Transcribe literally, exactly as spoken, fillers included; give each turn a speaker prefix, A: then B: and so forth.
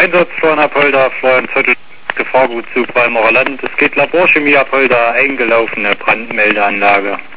A: Einsatz von Apolda, Florian Zottel, Gefahrgutzug Weimarer Land. Es geht Laborchemie Apolda, eingelaufene Brandmeldeanlage.